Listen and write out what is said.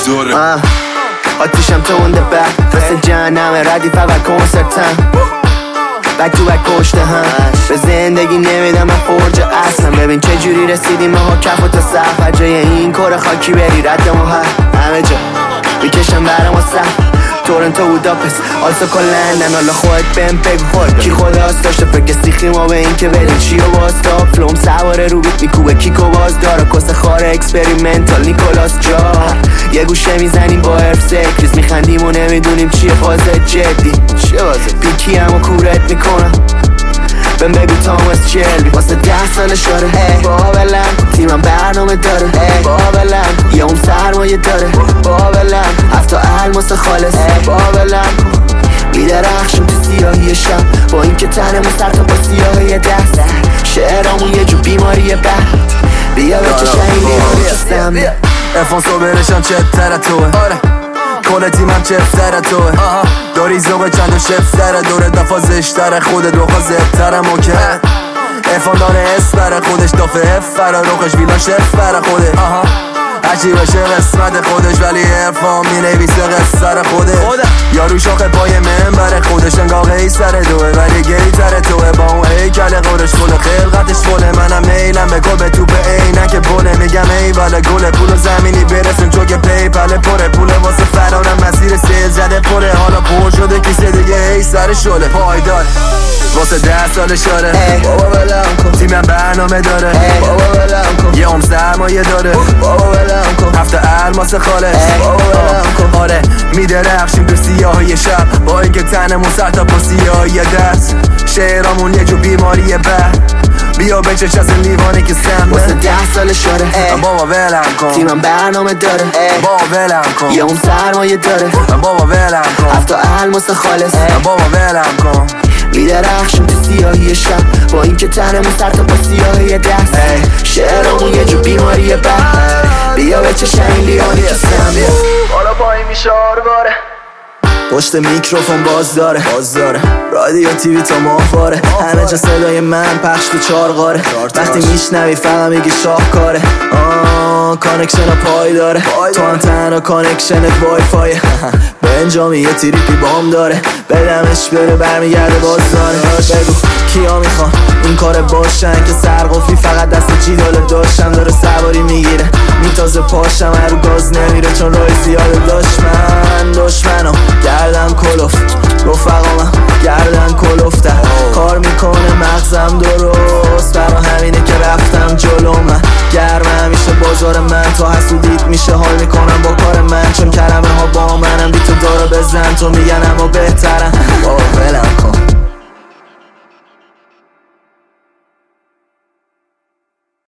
داره آتیشم تو اون بعد مثل جهنم ردیف اول کنسرتم بک تو بک پشت هم به زندگی نمیدم من فرج اصلا ببین چه جوری رسیدیم ما کف و تا سقف جای این کار خاکی بری رد ما همه جا میکشم برام سخت تورنتو بوداپست آلسا کلندن حالا خودت بهم بگو کی خداست داشته فکر سیخی ما به این که بریم چی و واستا فلوم سواره رو بیت میکوبه کیکو باز داره کس خاره اکسپریمنتال نیکولاس جا یه گوشه میزنیم با حرف سکریز میخندیم و نمیدونیم چیه فازه جدی چیه بازه بیکی همو کورت میکنم بهم بگو تاماس چلبی واسه 10 سال شاره بابلم تیمم برنامه داره بابلم یه اون سرمایه داره بابلم هفتا الماس خالص بابلم میدرخشم تو سیاهی شب با این که تنمون سر تا با سیاهی دست شعرامون یه جو بیماریه بیا به چشم این لیوانی کستم افانسو برشم چه تره توه کل تیمم چفتره توه داری زوغ چند و شفتره دوره دفا زشتره خودت روخا زبتره موکه افان داره اسپره خودش دافه افره روخش ویلا شفره خوده هرچی باشه قسمت خودش ولی ارفان می نویسه قصر خوده یارو شاخه پای منبره خودش انگاه قیصره دوه ولی گیتره توه با اون هیکل قرش فل خلقتش فله منم میلم به گل به توپ عینک بله میگم ای وله گل پول زمینی برسیم چون که پیپل پره پول واسه فرارم مسیر سیل زده پره حالا پر شده کسی دیگه ای سر شله پایدار واسه 10 سال شاره بابا ولم کن تیمم برنامه داره بابا ولم کن یه عمر سرمایه داره بابا ولم کن هفته الماس خالص بابا ولم کن آره میدرخشیم تو سیاهی شب با اینکه تنمون سر تا پا سیاهی دست شعرامون یه جو بیماریه بیا بچش از لیوانی که سمه واسه 10 سال شاره بابا ولم کن تیمم برنامه داره بابا ولم کن یه اون سرمایه داره بابا ولم کن هفتا الماس خالص بابا ولم کن میدرخشم تو سیاهی شب با این که تنمون سر تا با سیاهی دست شعرامون یه جو بیماریه بیا به چشم این لیوانی که سمه حالا پایی میشه آرواره پشت میکروفون باز داره رادیو تیوی تا ماهواره همه جا صدای من پخش تو چارقاره وقتی میشنوی فقط میگی شاهکاره کانکشن ها پای داره تو هم تنها کانکشنت وای فایه بنجامی یه تریپی بام داره بدمش بره برمیگرده باز داره بگو کیا میخوان این کار باشن که سرقفلی فقط دست جیدال داشتم داره سواری میگیره میتازه پاشم هرو گاز نمیره چون رای زیاده دشمنم گردن کلوف رفقامم گردن کلوفتن کار میکنه مغزم درست برا همینه که رفتم جلو من گرم همیشه بازار من تا حسودیت میشه حال میکنم با کار من چون کلمه ها با منم بی تو داره بزن تو میگن اما بهترن بابا ولم